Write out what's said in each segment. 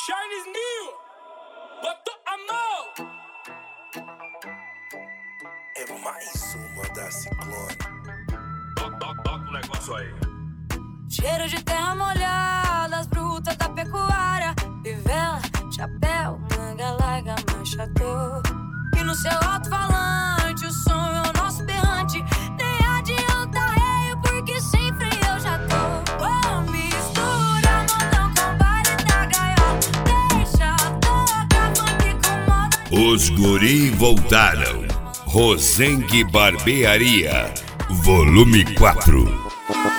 Chinese New, botou a mão. É mais uma da Ciclone. Toca o negócio aí. Cheiro de terra molhada, as brutas da pecuária, fivela, chapéu, manga larga, manchador. E no seu alto-falante o som é o nosso berrante. Nem adianta rei, porque sem freio eu já tô. Oh, mistura montão com baile da gaiola. Deixa tocar funk com moda. Os guri voltaram. Rosengue Barbearia, volume 4.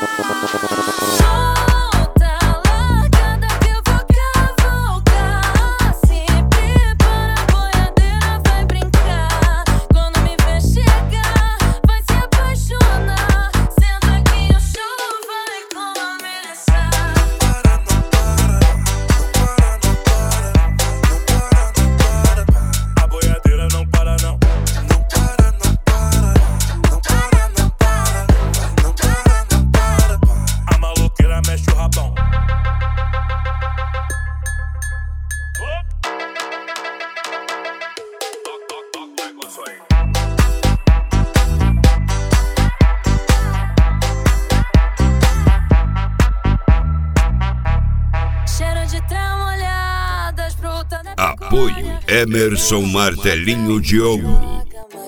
Apoio Emerson Martelinho de Ouro.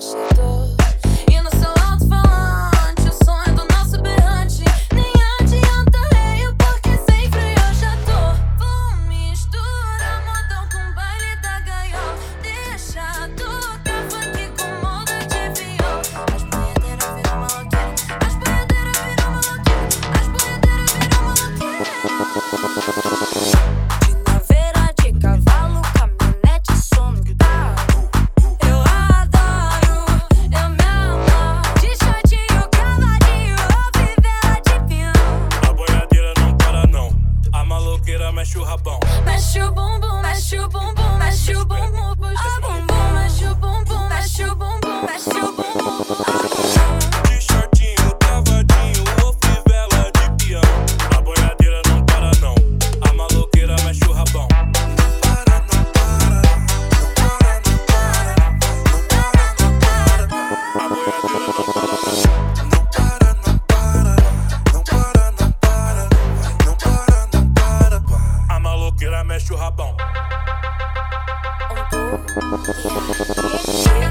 E no seu alto-falante o som é do nosso berrante. Nem adianta rei, porque sem freio eu já tô. Vou misturar modão com baile da gaiola. Deixa tocar funk com moda de viola. As boiadeiras viram maloqueira, as boiadeiras viram maloqueira, as boiadeiras viram maloqueira. De naveira de cavalo, caminhonete, som no carro. Eu adoro, eu me amo. De shortinho, cavadinho, ou fivela de peão. A boiadeira não para não, a maloqueira mexe o rabão. Mexe o bumbum, mexe o bumbum, mexe o bumbum, puxa o bumbum, mexe o bumbum, mexe o bumbum, mexe o bumbum. De shortinho, cavadinho, ou fivela de peão. A boiadeira não para não, a maloqueira mexe o rabão. A maloqueira mexe o rabão. Yeah.